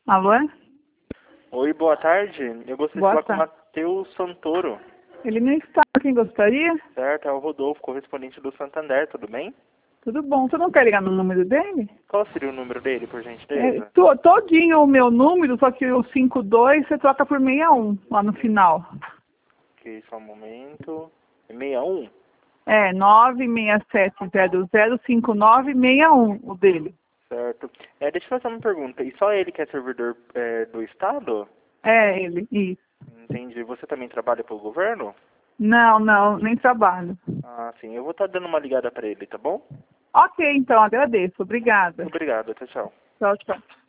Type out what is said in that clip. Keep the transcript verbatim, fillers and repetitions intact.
Alô? Oi, boa tarde. Eu gostaria Boa de falar com o Matheus Santoro. Ele não está. Quem gostaria? Certo, é o Rodolfo, correspondente do Santander, tudo bem? Tudo bom. Você não quer ligar no número dele? Qual seria o número dele, por É, gentileza? to, todinho o meu número, só que o cinco dois você troca por sessenta e um lá no final. Ok, só um momento. sessenta e um? É, nove seis sete zero zero cinco nove seis um o dele. Certo. É, deixa eu fazer uma pergunta. E só ele que é servidor é, do Estado? É ele, isso. Entendi. Você também trabalha pelo governo? Não, não, nem trabalho. Ah, sim. Eu vou estar dando uma ligada para ele, tá bom? Ok, então, agradeço. Obrigada. Obrigado. Tchau, tchau. Tchau, tchau.